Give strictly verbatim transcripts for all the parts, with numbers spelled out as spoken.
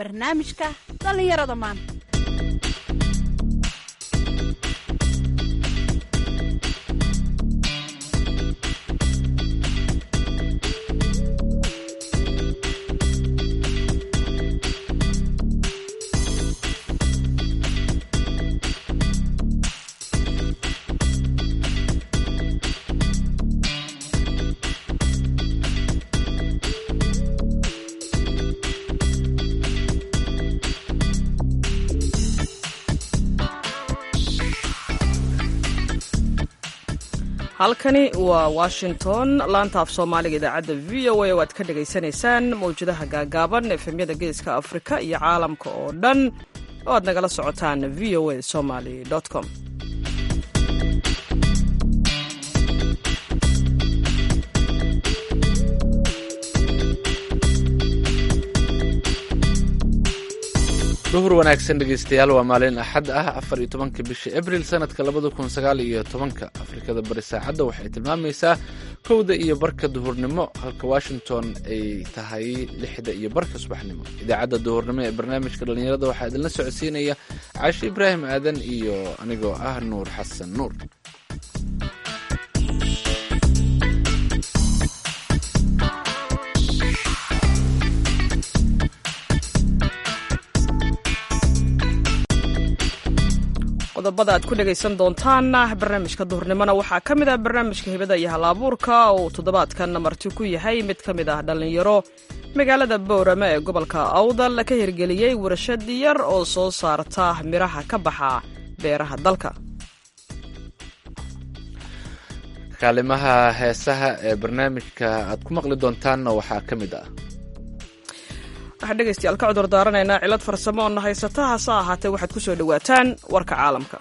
barnaamijka dhallinyarada maanta. halkani waa washington laanta af soomaaliga idaacadda v o a oo aad ka dhagaysanaysaan mawjadaha gaagaaban efemyada geeska afrika iyo caalamka oo dhan oo aad nagala socotaan v o a somaly com. duhur wanaagsan dhegaystayaal, waa maalin axad ah afar iyo tobanka bisha abril sanadka labada kun sagaal iyo tobanka. afrikada bari saacadda waxay tilmaamaysaa kowda iyo barka duhurnimo, halka washington ay tahay lixda iyo barka subaxnimo. idaacadda duhurnimo ee barnaamijka dhallinyarada waxaa idinla socodsiinaya caashi ibraahim aadan iyo anigoo ah nuur xasan nuur. qodobada aad ku dhegaysan doontaan barnaamijka duhurnimona waxaa ka mid ah barnaamijka hibada iyo hal-abuurka uu toddobaadkan marti ku yahay mid ka mid ah dhallinyaro magaalada boorama ee gobolka awdal ka hirgeliyey warshad yar oo soo saarta midhaha ka baxa beeraha dalka. kaalimaha heesaha ee barnaamijka aad ku maqli doontaanna waxaa ka mid ah waxaan dhegaystayaal ka cudur daaranaynaa cilad farsamo oo na haysata, hase ahaatee waxaad ku soo dhowaataan warka caalamka.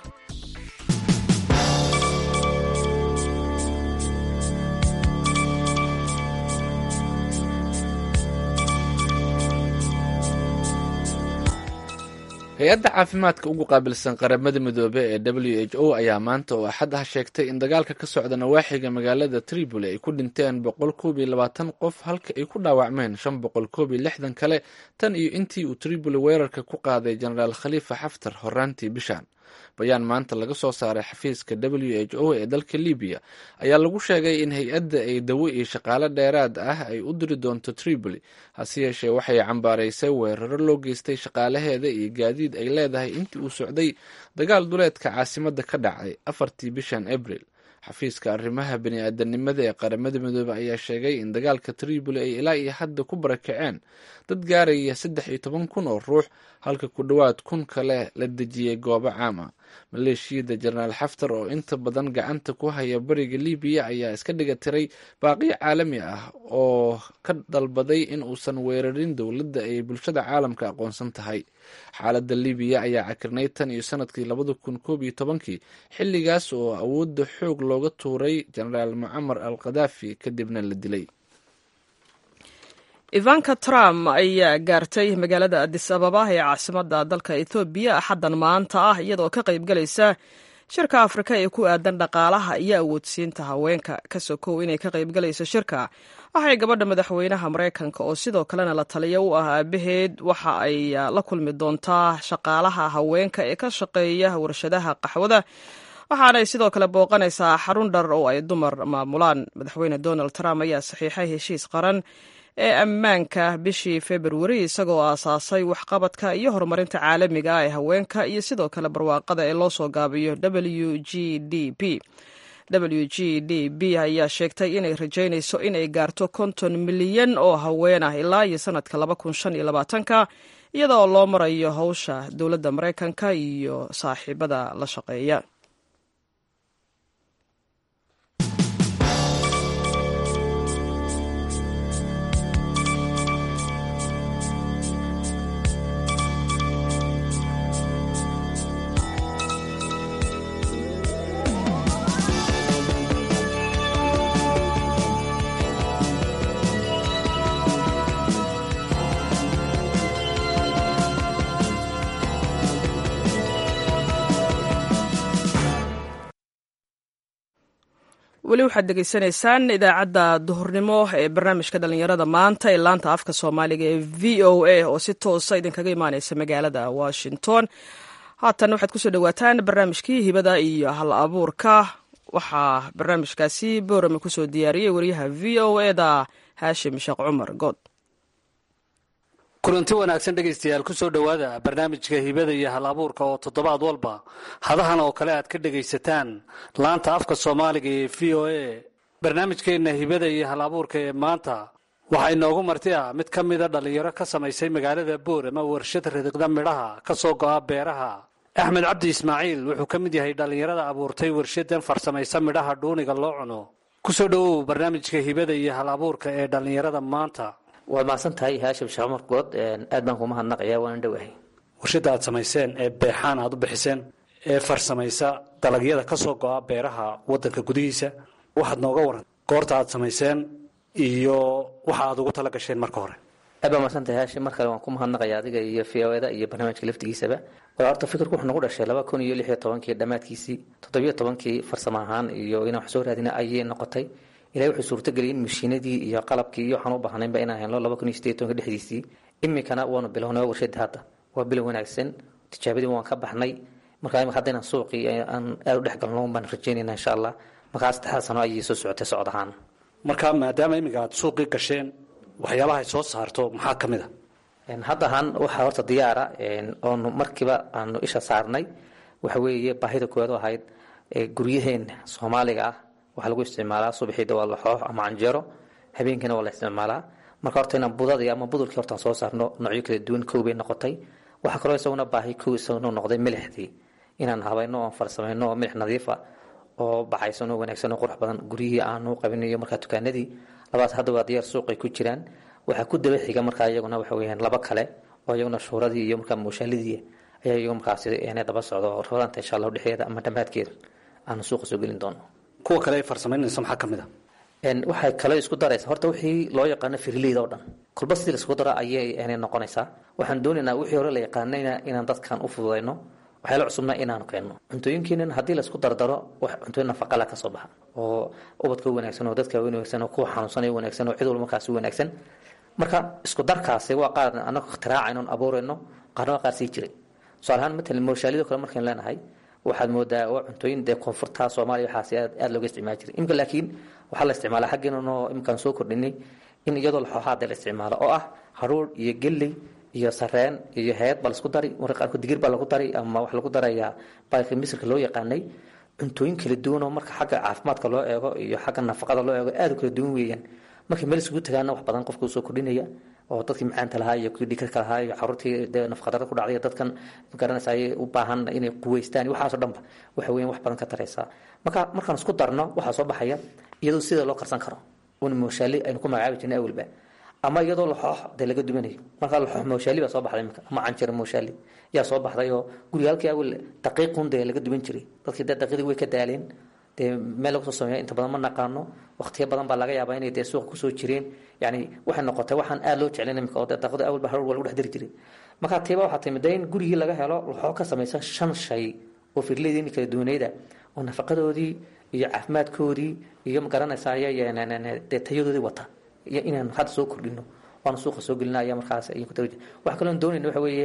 hay-adda caafimaadka ugu qaabilsan qaramada midoobe ee w h o ayaa maanta oo axad ah sheegtay in dagaalka ka socda nawaaxiga magaalada tripoli ay ku dhinteen boqol koob iyo labaatan qof, halka ay ku dhaawacmeen shan boqol koob iyo lixdan kale tan iyo intii uu tripoli weerarka ku qaaday jenaraal khaliifa xaftar horaantii bishaan. bayaan maanta laga soo saaray xafiiska w h o ee dalka libiya ayaa lagu sheegay in hay-adda ay dawo iyo shaqaale dheeraad ah ay u diri doonto tripoli, hase yeeshee waxay cambaaraysay weeraro loo geystay shaqaalaheeda iyo gaadiid ay leedahay intii uu socday dagaal duleedka caasimadda ka dhacay afartii bishan abril. xafiiska arrimaha bani-aadanimada ee qaramada midoobe ayaa sheegay in dagaalka tripoli ay ilaa iyo hadda ku barakaceen dad gaaraya saddex iyo toban kun oo ruux, halka ku dhowaad kun kale la dejiyey goobo caam ah. maleeshiyada jenaraal xaftar oo inta badan gacanta ku haya bariga libiya ayaa iska dhiga tiray baaqiyo caalami ah oo ka dalbaday in uusan weerarin dowladda ay bulshada caalamka aqoonsan tahay. xaaladda libiya ayaa cakirnay tan iyo sanadkii labada kun koob iyo tobankii, xilligaas oo awoodda xoog looga tuuray jenaraal mucamar al khadaafi kadibna la dilay. ivanka trump ayaa gaartay magaalada adis ababa ee caasimadda dalka ethoobiya axaddan maanta ah, iyadoo ka qayb galaysa shirka afrika ee ku aadan dhaqaalaha iyo awoodsiinta haweenka. ka sokow inay ka qayb galayso shirka, waxay gabadha madaxweynaha maraykanka oo sidoo kalena la taliya u ah aabaheed waxa ay la kulmi doontaa shaqaalaha haweenka ee ka shaqeeya warshadaha qaxwada, waxaanay sidoo kale booqanaysaa xarun dhar oo ay dumar maamulaan. madaxweyne donald trump ayaa saxiixay heshiis qaran ee ammaanka bishii februari, isagoo aasaasay waxqabadka iyo horumarinta caalamiga ah ee haweenka iyo sidoo kale barwaaqada ee loo soo gaabiyo w g d p. w g d p ayaa sheegtay inay rajaynayso inay gaarto konton milyan oo haween ah ilaa iyo sanadka laba kun shan iyo labaatanka, iyadoo loo marayo howsha dowladda maraykanka iyo saaxiibada la shaqeeya. weli waxaad degeysanaysaan idaacadda duhurnimo ee barnaamijka dhallinyarada maanta ee laanta afka soomaaliga ee v o a oo si toosa idinkaga imaaneysa magaalada washington. haatan waxaad kusoo dhawaataan barnaamijkii hibada iyo hal abuurka. waxaa barnaamijkaasi boorame kusoo diyaariyey wariyaha v o e da haashim sheekh cumar good. kulanti wanaagsan dhegaystayaal kusoo dhowaada barnaamijka hibada iyo hal abuurka oo toddobaad walba hadahan oo kale aad ka dhegaysataan laanta afka soomaaliga ee v o a. barnaamijkeenna hibada iyo hal abuurka ee maanta waxaa inoogu marti ah mid ka mida dhallinyaro ka samaysay magaalada boorama warshad ridiqda midhaha ka soo go'a beeraha. axmed cabdi ismaaciil wuxuu ka mid yahay dhallinyarada abuurtay warshadan farsamaysa midhaha dhuuniga loo cuno. kusoo dhowow barnaamijka hibada iyo hal abuurka ee dhallinyarada maanta. waad mahadsan tahay haashim sheekh cumar good, aad baan kuma hadnaqaya waana dhowahay. warshadda aad samayseen ee beexaan aad u bixiseen ee farsamaysa dalagyada ka soo go'a beeraha waddanka gudihiisa, waxaad nooga waran goorta aad samayseen iyo waxa aad ugu tala gasheen marka hore. aad baa mahadsan tahay haashim, mar kale waan ku mahadnaqaya adiga iyo v o e da iyo barnaamijka laftigiisaba. wala horta fikirku wuxuu nagu dhashay laba kun iyo lix iyo tobankii dhammaadkiisii, toddobiyo tobankii farsamo ahaan iyo inaan wax soo raadina ayay noqotay. ilaahay wuxuu suurtageliyay in mashiinadii iyo qalabkii iyo waxaan u baahnaynba inaan helno laba kun iyo siddeed iyo tobanka dhexdiisii. iminkana waanu bilownay warshadda hadda waa bilow wanaagsan, tijaabadii waan ka baxnay. markaa imika hadda inaan suuqii aan aad u dhex galno baan rajaynayna insha allah. markaa saddexda sano ayay soo socotay socod ahaan. markaa maadaama iminka aad suuqii gasheen, waxyaabaha ay soo saarto maxaa ka mid a? hadda ahaan waxaa horta diyaara oonu markiiba aanu isha saarnay waxa weeye baahida koowaad oo ahayd guryaheena soomaaliga ah waxaa lagu isticmaalaa subaxii waa laxoox ama canjeero, habeenkiina waa la isticmaalaa. marka horta inaan budadii ama budulkii hortaan soo saarno noocyo kala duwan kow bay noqotay. waxaa kaloo isaguna baahi kow isaguna noqday milixdii inaan habayno oon farsamayno oo milix nadiifa oo baxaysan oo wanaagsan oo qurux badan guryihii aanu qabinayo. markaa dukaanadii labaas hadda waa diyaar suuqay ku jiraan. waxaa ku daba xiga markaa iyaguna waxa weeyaan laba kale oo iyaguna shuuradii iyo markaa muushaalidii ayaa iyagu markaasi inay daba socdo oo rabadaanta insha allah dhexdeeda ama dhammaadkeeda aanu suuqa soo gelin doono. kuwa kale ay farsamaynayso maxaa ka mid a? waxay kale isku daraysa horta wixii loo yaqaano firleyda oo dhan kulba sidii laisku daro ayay inay noqonaysaa. waxaan doonaynaa wixii hore la yaqaanayna inaan dadkan u fududayno, waxyaala cusubna inaanu keenno. cuntooyinkiinan haddii laisku dardaro wax cuntooyin nafaqala ka soo baxa oo ubadka wanaagsan oo dadka wanaagsan oo kuwa xanuunsanaya wanaagsan oo cid walba markaasi wanaagsan. marka isku darkaasi waa qaar anagu ikhtiraacayno abuurayno, qaarna waa qaar sii jiray. tusaale ahaan matalan mooshaalido kale markaan leenahay waxaad moodaa waa cuntooyin dee koonfurta soomaaliya waxaasi aad aad looga isticmaali jiray. imika laakiin waxaa la isticmaalaa xaggiinanoo imkaan soo kordhinay in iyadoo laxooxaada la isticmaalo oo ah haruur iyo gelley iyo sareen iyo heed baa laisku dari, marka qaarkood digir baa lagu dari ama wax lagu darayaa baaqi misirka loo yaqaanay. cuntooyin kala duwan oo marka xagga caafimaadka loo eego iyo xagga nafaqada loo eego aad u kala duwan weeyaan. markii meel isugu tagaana wax badan qofku soo kordhinaya oo dadkii macaanta lahaa iyo kuwii dhikarka lahaa iyo caruurtii nafaqadarada ku dhacday dadkan garanaysa ay u baahan inay quweystaan waxaasoo dhanba waxa weeyaan wax badan ka taraysaa. marka markaan isku darno waxaa soo baxaya iyadoo sida loo karsan karo un mooshaali aynu ku magacaabi jirnay awalba, ama iyadoo laxoox dee laga dumanayo. markaa laxoox mooshaali baa soo baxday imika ama canjir mooshaali yaa soo baxday oo guriga halkii awal daqiiqun dee laga duman jiray. dadkii dee daqiiqdii way ka daaleen, dee meel lagu soo sameeyo inta badan ma naqaano, waqtiyo badan baa laga yaabaa inay dee suuqa kusoo jireen. yani waxay noqotay waxaan aad loo jeclayn imika oo dee daqiiqda awalba haruur waa lagu dhex dari jiray. markaa tiiba waxaa timid in gurigii laga helo laxoox ka samaysan shan shay oo firleydii kala duwanayda oo nafaqadoodii iyo caafimaadkoodii iyo magaranaysaa dee tayadoodii wata iyo inaan hadda soo kordhino waana suuqa soo gelina ayaa markaas ay ku tarjay. waxa kale oo doonayna waxa weeye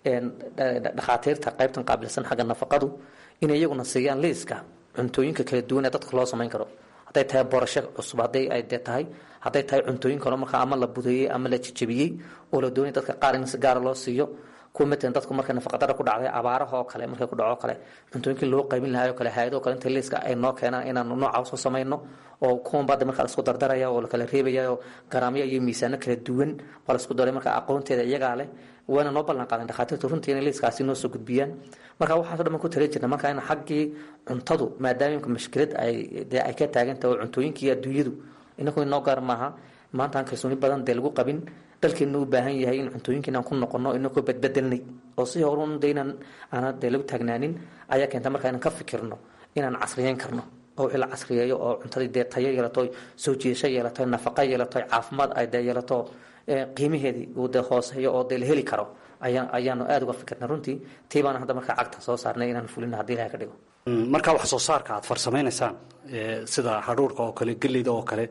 dhakhaatiirta qaybtan qaabilsan xagga nafaqadu inay iyaguna siiyaan liiska cuntooyinka kala duwan ee dadka loo samayn karo. hadday tahay boorasho cusub hadday ay dee tahay, hadday tahay cuntooyin kale markaa ama la budeeyey ama la jajabiyey oo la doonay dadka qaar in si gaara loo siiyo. kuwa matalan dadku marka nafaqadara ku dhacday abaaraha oo kale markay ku dhaco kale cuntooyinkii loo qaybin lahaa oo kale hay'ado kale inta liiska ay noo keenaan inaan nooca soo samayno oo kuwan baad marka la isku dardaraya oo la kala reebaya oo garaamyo iyo miisaano kala duwan waa la isku daray marka aqoonteeda iyaga leh waana noo ballan qaadan dhakhaatiirtu runtii in liiskaasi noo soo gudbiyaan. marka waxaas dhammaan ku tali jirna marka in xaggii cuntadu maadaama mashkilad ay ay ka taagan tahay cuntooyinkii adduunyadu inagu inoo gaar maaha maanta aan kalsooni badan dee lagu qabin. dalkeenu u baahan yahay in cuntooyinkiina ku noqono inagoo badbedelnay oo si horun deynan aan dee lagu taagnaanin ayaa keenta markaa inaan ka fikirno inaan casriyeyn karno oo wixii la casriyeeyo oo cuntadii dee tayo yeelato, soo jiidasho yeelato, nafaqo yeelato, caafimaad ay dee yeelato, qiimaheedii uu dee hooseeyo oo dee la heli karo ayaan ayaanu aad uga fikirnay runtii tii baan hadda markaa cagta soo saarnay inaan fulino haddii ilahay ka dhigo markaa wax soo saarka aad farsamaynaysaan sida hadhuurka oo kale geleyda oo kale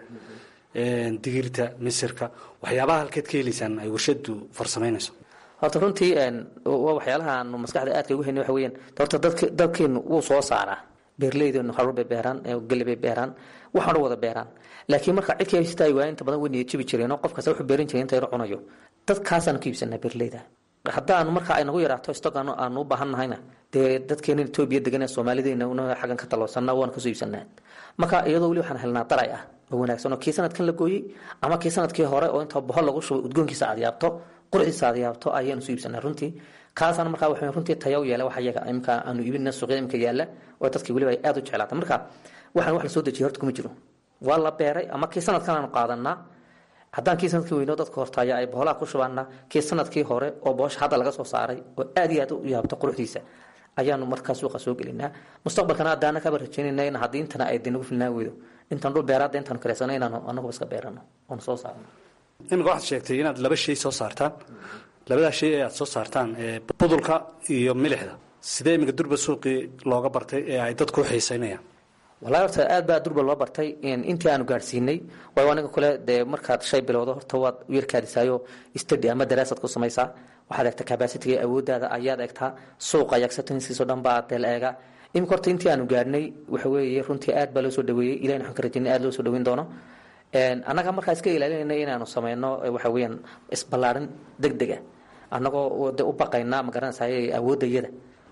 digirta misirka waxyaabaha halkeed ka helaysaan ay warshadu farsamaynayso horta runtii waa waxyaalaha aanu maskaxda aadka ugu hayna waxa weeyaan horta dadka dadkeenu wuu soo saaraa beerleydeenu hadhuur bay beeraan geley bay beeraan waxaan dhan wada beeraan laakiin marka cidkii haysta ay waayeen inta badan way niyad jabi jireen oo qof kasta wuxuu beeran jiray inta yar cunayo dadkaasaan ku iibsanaa beerleyda haddaan marka ay nagu yaraato stock aan aan u baahan nahayna dee dadkeena Itoobiya degan ee Soomaalideena una xagan ka taloosanna waan ka soo iibsanaa marka iyadoo wali waxaan helnaa daray ah oo wanaagsan oo kii sanadkan la gooyay ama kii sanadkii hore oo inta bohol lagu shubay udgoonkiisa aad yaabto qurxiisa aad yaabto ayaan soo iibsanaa runtii kaasana marka waxaan runtii tayo yeelay waxa iyaga imka aanu iibina suuqyada imka yaala oo dadkii wali ay aad u jeclaatay marka waxaan wax la soo dejiyay horta kuma jiro waa la beeray ama kii sanadkan aan qaadanaa haddaan kii sanadkii weyno dadka hortaaya ay boholaha ku shubaana kii sanadkii hore oo boosh hadda laga soo saaray oo aad iyo aad u yaabto quruxdiisa ayaanu markaa suuqa soo gelinaa mustaqbalkana haddaana ka rajaynayna in haddii intana ay dinagu filnaa weydo intaan dhul beeraada intaan kareysano inaanu anagu iska beerano oon soo saarno imika waxaad sheegtay inaad laba shay soo saartaan labadaa shay ee aad soo saartaan budulka iyo milixda sidee imika durba suuqii looga bartay ee ay dadku u xiisaynayaan والله horta aad baa durba loo bartay in intii aanu gaarsiinay way wanaga kale de markaad shay bilowdo horta waad yarkaadisaayo study ama daraasad ku samaysaa waxaad eegtaa capacity awoodaada ayaad eegtaa suuqa ayagsataysiiso dhan baa la eega in korta intii aanu gaarnay waxa weeye runtii aad baa loo soo dhaweeyay ilaahay waxaan ka rajaynaa aad loo soo dhaweyn doono een anaga markaa iska ilaalinayna inaanu sameeyno waxa weeyaan isbalaarin degdeg ah anagoo u baqaynaa ma garanaysaa awoodayada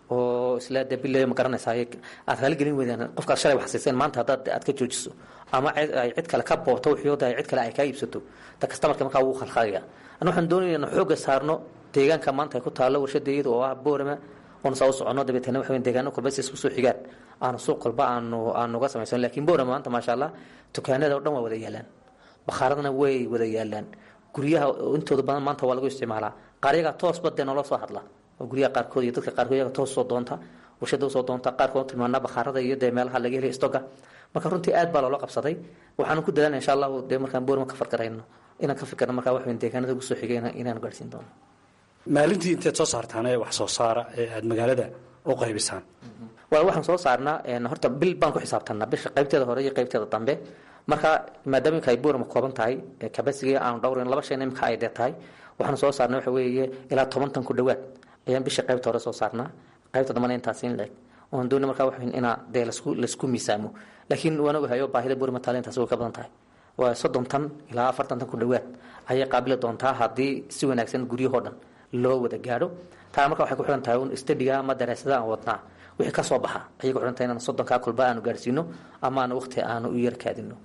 oo isla dabilay ma garanaysaa aad hal gelin weydaan qofka shalay wax siiseen maanta hadaad aad ka joojiso ama ay cid kale ka boobto wixii ay cid kale ay ka iibsato ta customer ka markaa uu khalkhaliya ana waxaan doonayaa xoog saarno deegaanka maanta ku taalo warshadeedu oo ah boorama oo soo socono dabeetana waxa weyn deegaano kulba isku soo xigaan aan suuq qalba aan aan uga samaysan laakiin boorama maanta ma sha Allah dukaanada oo dhan waa wada yaalaan bakhaarada way wada yaalaan guryaha intooda badan maanta waa lagu isticmaalaa qaariga toos badda nolol soo hadla oo guryaha qaarkood iyo dadka qaarkood iyaga toos soo doonta warshada soo doonta qaarkood tilmaana bakhaarada iyo meelaha laga helay stock marka runtii aad baa loo qabsaday waxaan ku dadaalnaa insha Allah de markaan boorma ka farkarayno inaan ka fikirno markaa wax weyn deegaanada ugu soo xigayna inaan gaarsiin doono maalintii inteed soo saartaan ee wax soo saara ee aad magaalada u qaybisaan waa waxaan soo saarnaa een horta bil baan ku xisaabtanaa bisha qaybteeda hore iyo qaybteeda dambe marka maadaama ay boorma kooban tahay kabasiga aan dhowrin laba shay imka ay tahay waxaan soo saarnaa waxa weeye ilaa toban tan ku dhawaad ayaan bisha qaybta hore soo saarnaa qaybta dambana intaas in leeg oon doonay markaa wax in dee lasku lasku miisaamo laakiin waan ogahay baahida boorma taaleentaas way ka badan tahay waa soddon tan ilaa afartan tan ku dhawaad ayay qaabili doontaa haddii si wanaagsan guryaha oo dhan loo wada gaadho taa marka waxay ku xiran tahay un study-ga ama daraasada aan wadnaa wixii ka soo baxa ayay ku xiran tahay inaan soddon ka kulba aanu gaarsiino ama aan waqti aanu u yarkaadino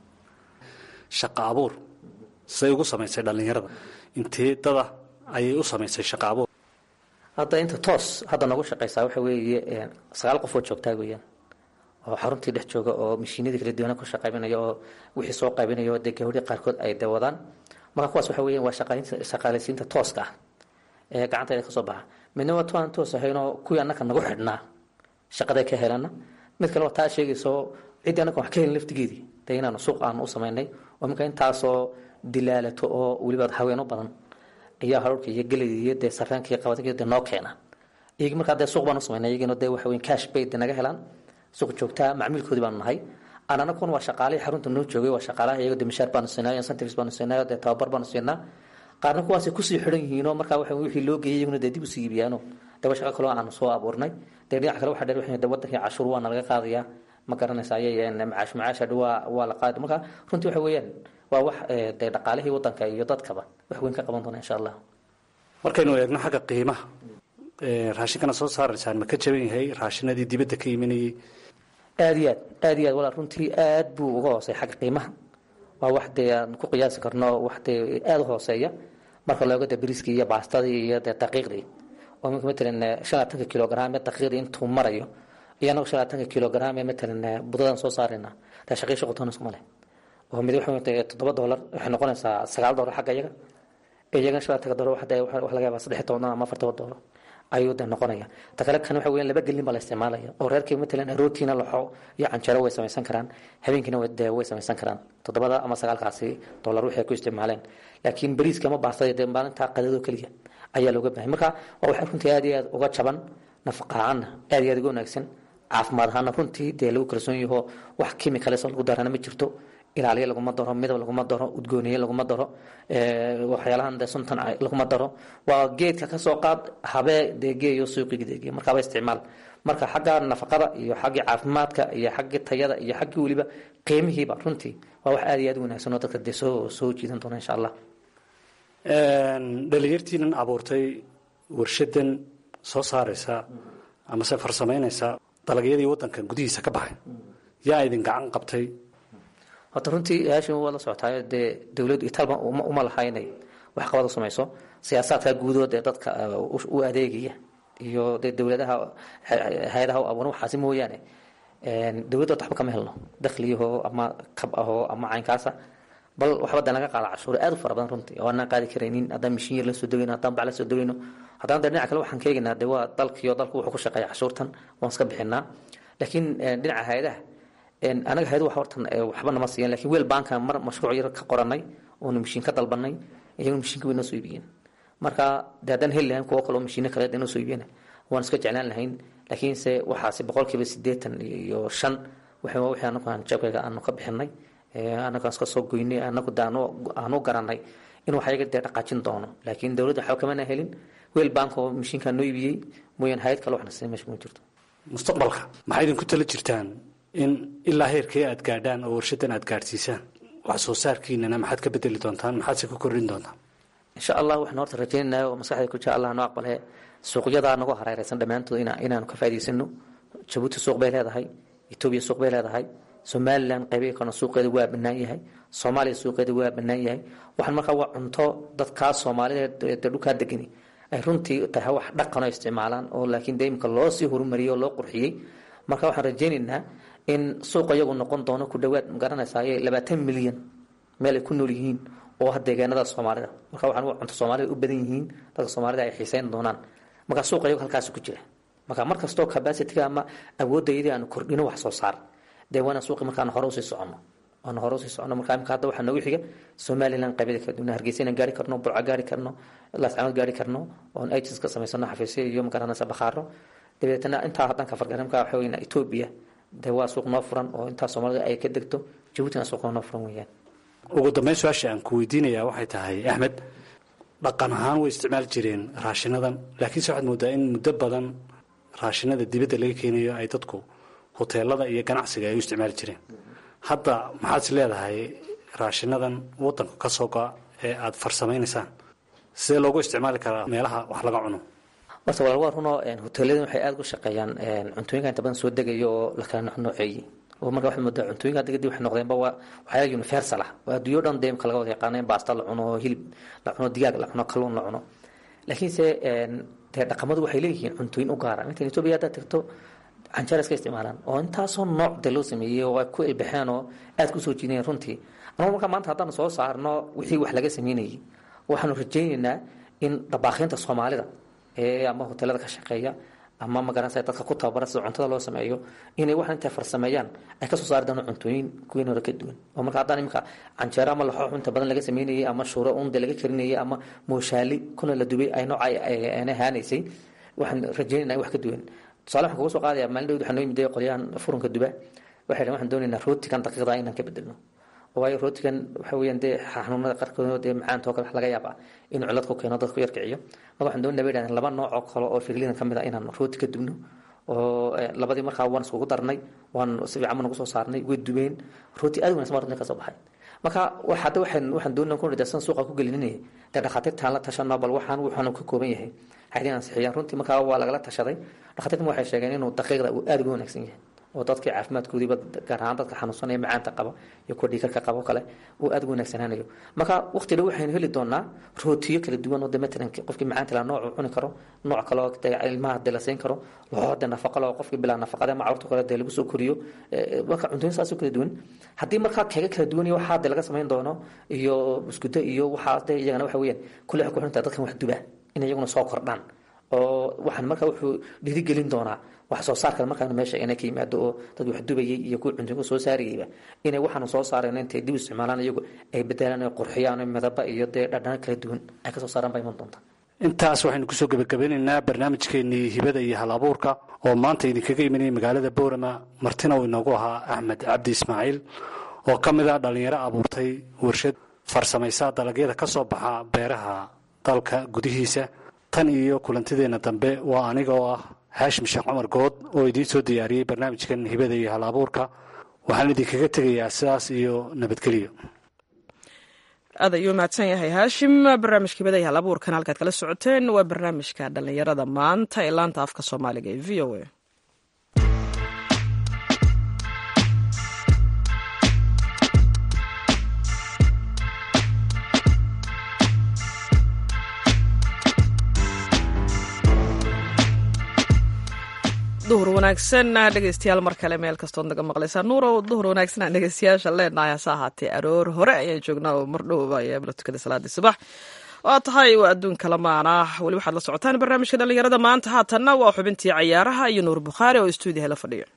shaqo abuur say ugu samaysay dhalinyarada intee dada ayay u samaysay shaqo abuur hadda inta toos hadda nagu shaqeysaa waxa weeye sagaal qof oo joogtaa weeyaan oo xaruntii dhex jooga oo mashiinadii kala duwan ku shaqaynaya oo wixii soo qaybinayo oo gabadhi qaarkood ay dawadaan marka kuwaas waxa weeyaan waa shaqaynta shaqaaleysiinta tooska ah ee gacantayda ka soo baxa midna waa toon toos ahayno kuwii annaka nagu xidhnaa shaqada ka helana mid kale oo taa sheegayso cid annaka wax ka helin laftigeedii daynaanu suuq aan u sameynay oo marka intaasoo dilaalato oo waliba haweeno badan ayaa haruurka iyo galeyda iyo dee sarraanka iyo qabadanka dee noo keena iyaga markaa dee suuq baan u sameynay iyagana dee waxa weyn cash paid naga helaan suuq joogtaa macmiilkoodii baanu nahay anana kun waa shaqaalihii xarunta noo joogay waa shaqaalaha iyaga dee mishaar baanu siinaa incentives baanu siinaa dee tababar baanu siinaa qaarna kuwaasay kusii xidhan yihiinoo markaa waxa wixii loo geeyay iyaguna dee dib usii iibiyaano dee waa shaqo kaloo aanu soo abuurnay dee dhinaca kale waxaa dheer waxay dee wadankii cashuur waa nalaga qaadayaa ma garanaysa ayay macaash macaash waa waa la qaadi marka runtii waxa weeyaan waa wax dee dhaqaalihii wadanka iyo dadkaba wax weyn ka qaban doona insha Allah markaynu eegno xagga qiimaha ee raashinkana soo saaraysaan ma ka jaban yahay raashinadii dibadda ka imanayay aad iyo aad iyo aad wala runtii aad buu uga hooseey xagga qiimaha waa wax dee aan ku qiyaasi karno wax dee aad u hooseeya marka looga dee bariiskii iyo baastadii iyo dee daqiiqdii oo minka matalan shan iyo labaatan kilogram ee daqiiqdii intuu marayo iyo anagu shan iyo labaatan kilogram ee matalan budadan soo saarayna taa shaqay shaqo toona isku male oo mid waxa weeye toddoba dollar waxay noqonaysaa sagaal dollar xagga iyaga iyaga shan iyo labaatan dollar waxa wax laga yaabaa saddex toban ama afar dollar ayuu dee noqonaya ta kale kan waxa weeyaan laba gelin baa la isticmaalaya oo reerkii matalan rootina laxo iyo canjeero way samaysan karaan habeenkiina way dee way samaysan karaan toddobada ama sagaalkaasi dollar waxay ku isticmaaleen laakiin bariiska ama baastada dee maalinta qadado kaliya ayaa looga baahay marka waa wax runtii aad iyo aad uga jaban nafaqaana aad iyo aad uga wanaagsan caafimaad ahaan runtii dee lagu kalsoon yahay wax chemicals lagu darana ma jirto ilaaliye laguma daro midab laguma daro udgooniye laguma daro ee waxyaalahan de suntan laguma daro waa geedka ka soo qaad habee deegeeyo suuqiga deegeeyo marka waa isticmaal marka xagga nafaqada iyo xagga caafimaadka iyo xagga tayada iyo xagga waliba qiimihiiba runtii waa wax aad iyo aad u wanaagsan oo dadka soo soo jiidan doona insha Allah een dhalinyartiinan abuurtay warshadan soo saaraysa ama se farsameynaysa dalagyadii wadanka gudihiisa ka baxay yaa idin gacan qabtay horta runtii yaashin waa la socotaa de dawladdu italba uma lahaynay wax qabado samayso siyaasadka guudood ee dadka u adeegaya iyo de dawladaha hay'adaha abuur waxa si mooyaane een dawladda waxba kama helno dakhliyo ama kab aho ama caynkaasa bal waxba dan laga qaada cashuur aad u fara badan runtii oo aan qaadi kareenin hadda mishiin la soo dagayno hadda bacla soo dagayno hadda dhinaca kale waxaan keegnaa de waa dalkiyo dalku wuxuu ku shaqeeyaa cashuurtan waan iska bixinaa laakiin dhinaca hay'adaha een anaga hay'adu wax hortan waxba nama siiyeen laakiin weel banka mar mashruuc yar ka qoranay oo mishiin ka dalbanay iyagu mishiinka weyn soo iibiyeen marka daadan helaan kuwa kale oo mishiin kale inuu soo iibiyeen waan iska jeclaan lahayn laakiin se waxaasi boqolkiiba siddeetan iyo shan waxa waa waxaan ku jabkayga aan ka bixinay ee anaga iska soo goynay anagu daano aanu garanay inuu waxyaga dhaqaajin doono laakiin dawladda waxa kama helin weel bank oo mishiinka noo iibiyay mooyaan hay'ad kale waxna sameeyo ma jirto mustaqbalka maxay idin ku tala jirtaan in ilaa heerkee aad gaadhaan oo warshadan aad gaadhsiisaan wax soo saarkiinana maxaad ka bedeli doontaan maxaad si ku kordhin doontaan insha Allah waxaan horta rajaynayaa oo maskaxda ku jira Allah noo aqbalay suuqyada nagu hareeraysan dhamaantood ina inaanu ka faa'iideysano Djibouti suuq bay leedahay Ethiopia suuq bay leedahay Somaliland qayb ka suuqeeda waa banaan yahay Soomaaliya suuqeeda waa banaan yahay waxaan markaa waa cunto dadka Soomaaliyeed ee dhulka degan ay runtii tahay wax dhaqan oo isticmaalaan oo laakiin deemka loo sii horumariyo loo qurxiyay marka waxaan rajaynaynaa in suuqa iyagu noqon doono ku dhawaad magaranaysaa labaatan milyan meel ay ku nool yihiin oo deegaanada Soomaalida marka waxaan u cunto Soomaalida u badan yihiin dadka Soomaalida ay xiisayn doonaan marka suuqa iyagu halkaas ku jira marka markastoo capacity ama awoodayda aan kordhino wax soo saar deewana suuqa markaan hore u sii socono aan hore u sii socono marka imka hadda waxa nagu xiga Somaliland qaybada ka dibna Hargeysa gaari karno Burca gaari karno Laascaanood gaari karno oo agents ka sameysano xafiisyo iyo magaranaysa bakhaaro dabeetana inta hadan ka fargaranka waxa weeyna Ethiopia de waa suuq noo furan oo inta Soomaalida ay ka degto Djibouti suuq noo furan weeyaan ugu dambeyn su'aasha aan ku weydiinayaa waxay tahay Axmed dhaqan ahaan way isticmaal jireen raashinadan laakiin soo waxaad moodaa in muddo badan raashinada dibadda laga keenayo ay dadku hoteelada iyo ganacsiga ay u isticmaali jireen hadda maxaad is leedahay raashinadan wadanka ka soo go'a ee aad farsamaynaysaa sidee loogu isticmaali karaa meelaha wax laga cuno marka walaal waa runo hoteelada waxay aad u shaqeeyaan cuntooyinka inta badan soo degayo oo la kala nooceeyay oo marka waxa muddo cuntooyinka degdeg waxay noqdeen waa waxyaalo universal ah waa adduunyo dhan deemka laga wada yaqaanay baasta la cuno hilib la cuno digaag la cuno kalluun la cuno laakiin se ee dhaqamadu waxay leeyihiin cuntooyin u gaar ah inta Ethiopia hadda tagto canjeera iska isticmaalaan oo intaasoo nooc de loo sameeyay oo ay ku ilbaxeen oo aad ku soo jiideen runtii anoo marka maanta haddaan soo saarno wixii wax laga sameeyay waxaanu rajaynaynaa in dabaqeynta Soomaalida ee ama hoteelada ka shaqeeya ama magaranaysa dadka ku tababarada sida cuntada loo sameeyo inay wax inta farsameeyaan ay ka soo saaraan cuntooyin kuween hore ka duwan oo marka haddaan imka canjeera ama laxoox inta badan laga sameeyay ama shuuro uun laga karinayay ama mooshaali kuna la dubay ay nooc ay ana haanaysay waxaan rajaynaynaa wax ka duwan salaam ku soo qaadaya maalin dhow waxaan noo yimid qolyaan furunka duba waxay waxaan doonaynaa rootigan daqiiqada inaan ka bedelno oo ay rootigan waxa weeyaan de xanuunada qarkood ee macaan too kale laga yaabaa in cilad ku keeno dadku yar kiciyo marka waxaan doonaynaa laba nooc oo kale oo fikrina kamid ah inaan rooti ka dubno oo labadii markaa waan isku darnay waan si fiican ugu soo saarnay way dubeen rooti aad wanaagsan marna ka soo baxay marka waxa waxaan waxaan doonaynaa ku ridaysan suuqa ku gelinay ta dhaqaatiirta la tashanno bal waxaan waxaan ka kooban yahay hay'adaha saxiixan runtii marka waa laga tashaday dhaqaatiirtu waxay sheegeen inuu daqiiqda uu aad ugu wanaagsan yahay oo dadka caafimaadkoodiiba gaar ahaan dadka xanuunsan ee macaanta qaba iyo kuwa dhiigga qaba kale uu aad ugu wanaagsanaanayo marka waqti dhow waxaan heli doonaa rootiyo kala duwan oo matalan qofkii macaanta la nooc cuni karo nooc kale oo ilmaha dalasayn karo loo nafaqo loo qofkii bilaa nafaqada ma carruurta kale lagu soo koriyo marka cuntooyin saas kala duwan haddii marka kaga kala duwan iyo waxa laga sameyn doono iyo iskuda iyo waxa iyagana waxa weeyaan kulli waxa ku xunta dadkan wax duba in iyaguna soo kordhaan oo waxaan marka wuxuu dhiirigelin doonaa wax soo saarka markaan meesha inay ka yimaado oo dad wax dubayay iyo ku cunto soo saarayba inay waxaan soo saareen intay dib u isticmaalaan iyagu ay bedelaan oo qurxiyaan midaba iyo dhadhan kala duwan ay ka soo saaraan bay doontaa intaas waxaynu kusoo gebagabeynaynaa barnaamijkeennii hibada iyo hal abuurka oo maanta idinkaga imanayay magaalada boorama. martina uu inoogu ahaa axmed cabdi ismaaciil oo ka mid ah dhallinyaro abuurtay warshad farsamaysa dalagyada ka soo baxa beeraha dalka gudihiisa. tan iyo kulantideenna dambe waa aniga oo ah haashim sheekh cumar good oo idiin soo diyaariyey barnaamijkan hibada iyo hal abuurka. waxaan idinkaga tegayaa sidaas iyo nabadgelyo. aad ayuu mahadsan yahay haashim. barnaamijka hibada iyo hal abuurkan halkaad kala socoteen waa barnaamijka dhallinyarada maanta ee laanta afka soomaaliga ee v o a. duhur wanaagsan dhegeystayaal mar kale meel kastood naga maqlaysaa nuurow. duhur wanaagsan aan dhegeystayaasha leenahay hase ahaatee aroor hore ayaan joognaa oo mar dhowba ayaa la tukaday salaadii subax. waa tahay waa adduunka lamaana weli waxaad la socotaan barnaamijka dhallinyarada maanta. haatanna waa xubintii cayaaraha iyo nuur bukhaari oo istuudiyaha la fadhiyo.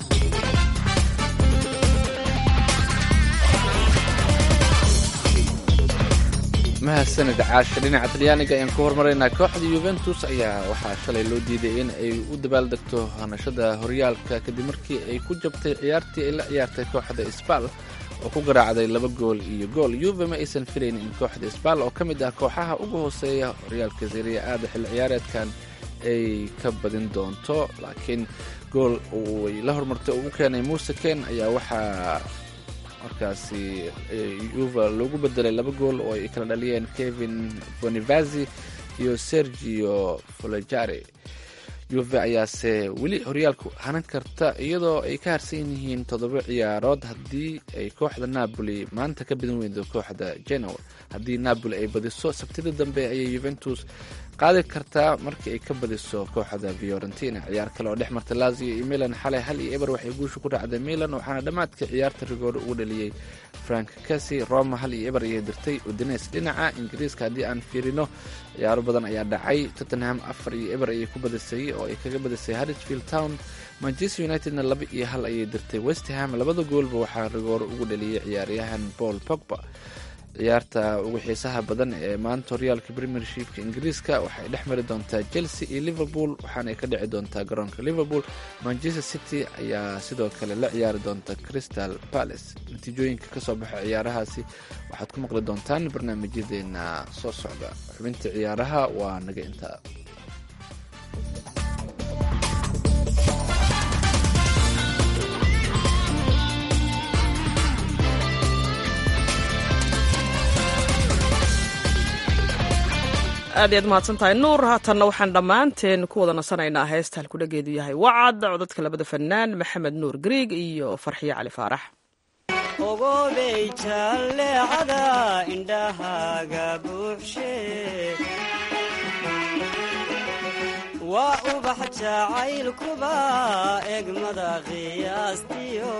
mahadsanid caasha. dhinaca talyaaniga ayaan ku hormaraynaa. kooxda yuventus ayaa waxaa shalay loo diiday in ay u dabaaldegto hanashada horyaalka kadib markii ay ku jabtay ciyaartii ay la ciyaartay kooxda sbal oo ku garaacday laba gool iyo gool. yuve ma aysan filayn in kooxda sbal oo ka mid ah kooxaha ugu hooseeya horyaalka serie aada xilli ciyaareedkan ay ka badin doonto, laakiin gool ay la hormartay uu u keenay muuse ken ayaa waxaa markaasi yuve loogu bedelay laba gool oo ay kala dhaliyeen kevin bonivazi iyo sergio folajari. yuve ayaase weli horyaalku hanan karta iyadoo ay ka harsan yihiin toddoba ciyaarood haddii ay kooxda napoli maanta ka badin weydo kooxda genoa. haddii napoli ay badiso sabtida dambe ayay yuventus qaadi kartaa markii ay ka badiso kooxda fiorentina. ciyaar kale oo dhex marta lazio iyo milan xalay hal iyo eber waxay guusha ku dhacday milan, waxaana dhammaadka ciyaarta rigoor ugu dhaliyey frank kasi. roma hal iyo eber ayay dirtay udines. dhinaca ingiriiska haddii aan fiirino ciyaaro badan ayaa dhacay. tottenham afar iyo eber ayay ku badisay oo ay kaga badisay huddersfield town. manchester unitedna laba iyo hal ayay dirtay westham. labada goolba waxaa rigoor ugu dhaliyey ciyaaryahan paul pogba. ciyaarta ugu xiisaha badan ee maanta horyaalka premiershipka ingiriiska waxay dhex mari doontaa chelsea iyo liverpool, waxaana ay ka dhici doontaa garoonka liverpool. manchester city ayaa sidoo kale la ciyaari doonta crystal palace. natiijooyinka ka soo baxa ciyaarahaasi waxaad ku maqli doontaan barnaamijyadeena soo socda. xubinta ciyaaraha waa naga intaa. aad iyaad mahadsan tahay nuur. haatanna waxaan dhammaanteen ku wada nasanaynaa heesta halkudhageedu yahay wacad codadka labada fanaan maxamed nuur griig iyo farxiyo cali faarax. ogobey jalleecada indhahaaga buuxshe waa ubax jacaylkuba egmada qiyaastiyo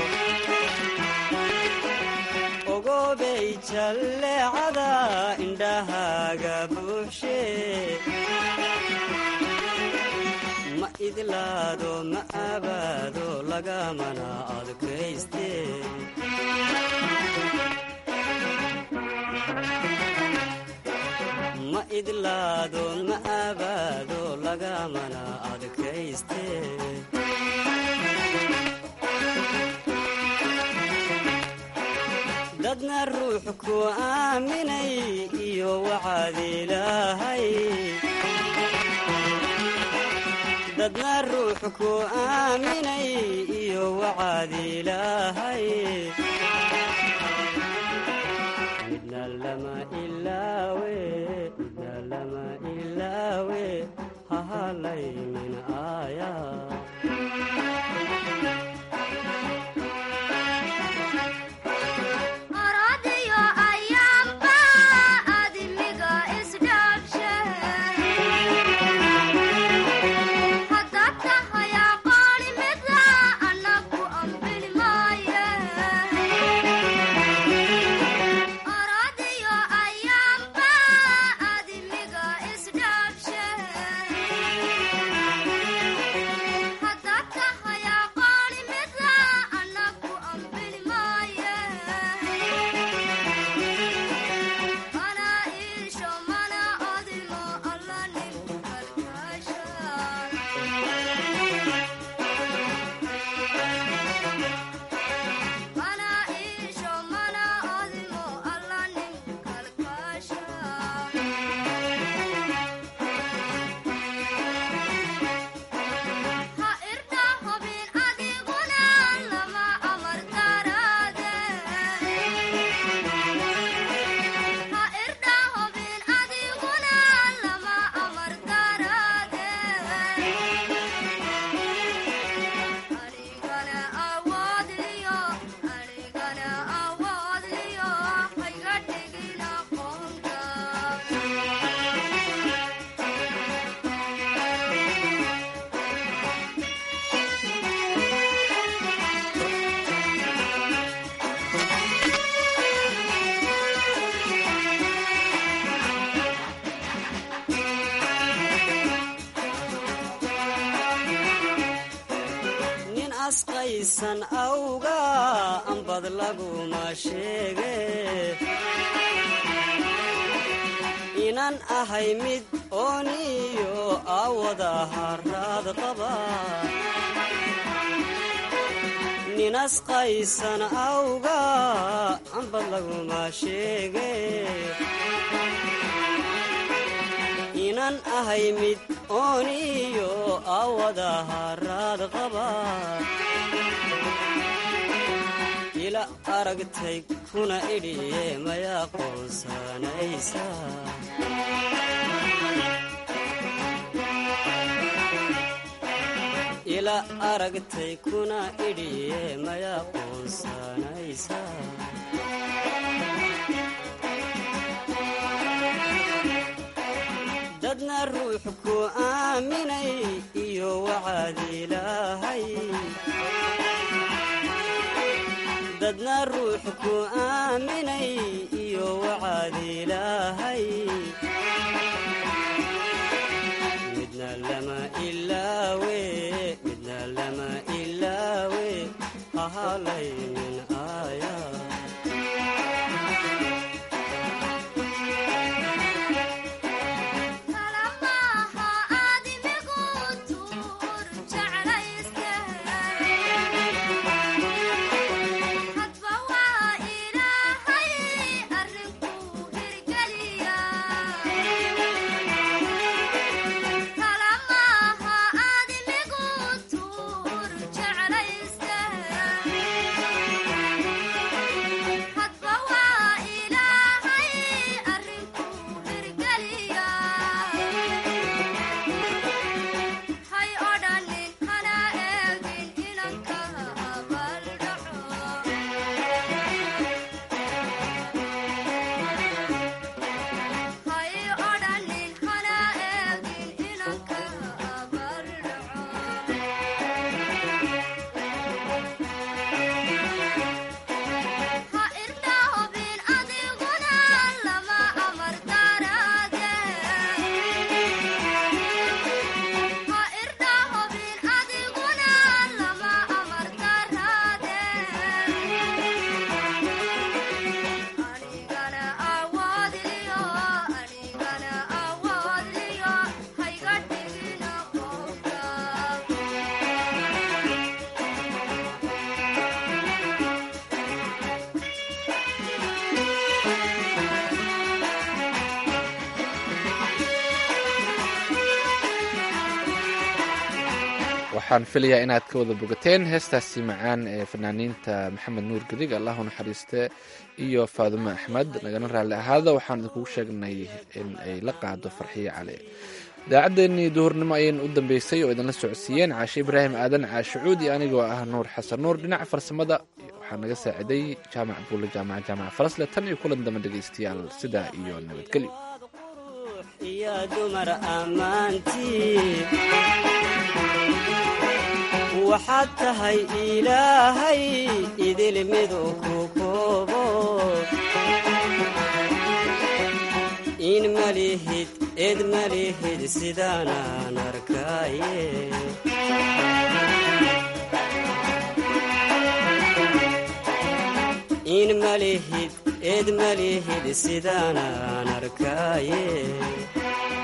ogobey jalleecada indhahaaga buuxshe ma idlaado ma abaado lagamana adkayste ma idlaado ma abaado lagamana adkayste dadna ruux ku aaminay iyo waxaad ilaahay dadna ruux ku aaminay iyo waxaad ilaahay midna lama ilaawe midna lama ilaawe hahalaynin aaya nisqaysan awga ambad laguma sheege inaan ahay mid ooniyo awada haraad qaba ninasqaysan awga ambad laguma sheege inaan ahay mid ooniyo awada haraad qaba ila aragtay kuna idhiye maya qoonsanaysa ila aragtay kuna idhiye maya qoonsanaysa dadna ruux ku aaminay iyo wacaad ilaahay dadna ruux ku aaminay iyo wacaad ilaahay midna lama ilaawe midna lama ilaawe hahalaynin aaya waxaan filayaa inaad ka wada bogateen heestaasi macaan ee fanaaniinta maxamed nuur gadig allahu naxariiste iyo faadumo axmed nagana raalli ahaada waxaan idinkugu sheegnay in ay la qaado farxiye cali idaacaddeenii duhurnimo ayayna u dambeysay oo idinla socodsiiyeen caashe ibraahim aadan caashicuud iyo anigoo ah nuur xasan nuur dhinaca farsamada waxaa naga saaciday jaamac buulle jaamaca jaamaca farasle tan iyo kulan damba dhegaystayaal sidaa iyo nabadgelyo iyo dumar ammaantii waxaad tahay ilaahay idil midu ku koobo in malihid ed malihid sidaanaan arkaaye in malihid ed malihid sidaanaan arkaaye